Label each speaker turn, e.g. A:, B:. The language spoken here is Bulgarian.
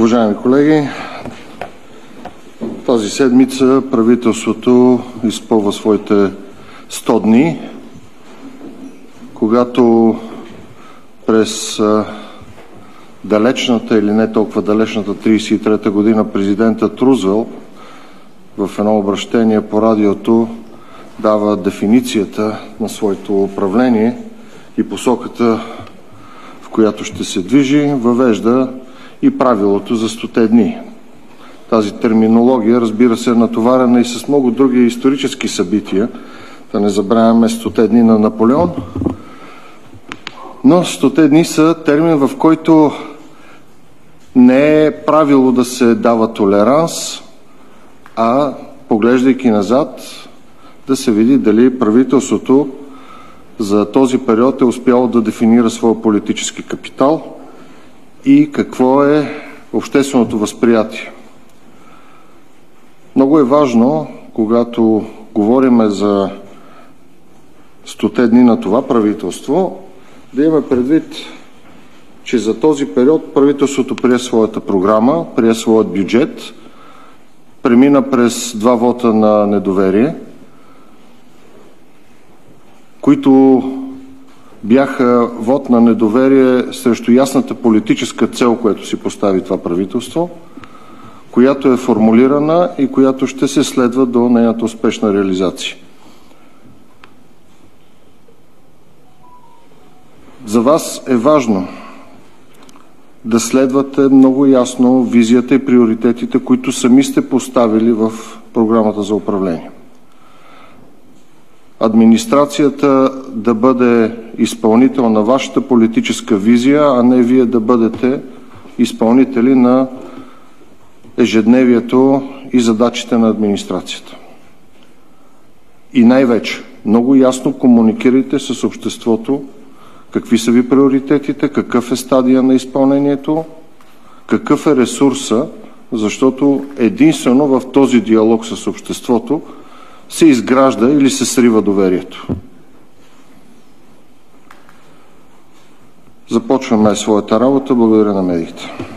A: Уважаеми колеги, тази седмица правителството изпълва своите 100 дни, когато през далечната или не толкова далечната 1933 година президентът Рузвелт в едно обръщение по радиото дава дефиницията на своето управление и посоката, в която ще се движи, въвежда и правилото за 100 дни. Тази терминология, разбира се, е натоварена и с много други исторически събития. Да не забравяме 100 дни на Наполеон. Но 100 дни са термин, в който не е правило да се дава толеранс, а поглеждайки назад да се види дали правителството за този период е успяло да дефинира своя политически капитал и какво е общественото възприятие. Много е важно, когато говорим за 100 дни на това правителство, да имаме предвид, че за този период правителството прие своята програма, прие своят бюджет, премина през 2 вота на недоверие, които бяха вод на недоверие срещу ясната политическа цел, която си постави това правителство, която е формулирана и която ще се следва до нейната успешна реализация. За вас е важно да следвате много ясно визията и приоритетите, които сами сте поставили в програмата за управление. Администрацията да бъде изпълнител на вашата политическа визия, а не вие да бъдете изпълнители на ежедневието и задачите на администрацията. И най-вече, много ясно комуникирайте с обществото какви са ви приоритетите, какъв е стадия на изпълнението, какъв е ресурса, защото единствено в този диалог с обществото се изгражда или се срива доверието. Започваме своята работа. Благодаря на медиите.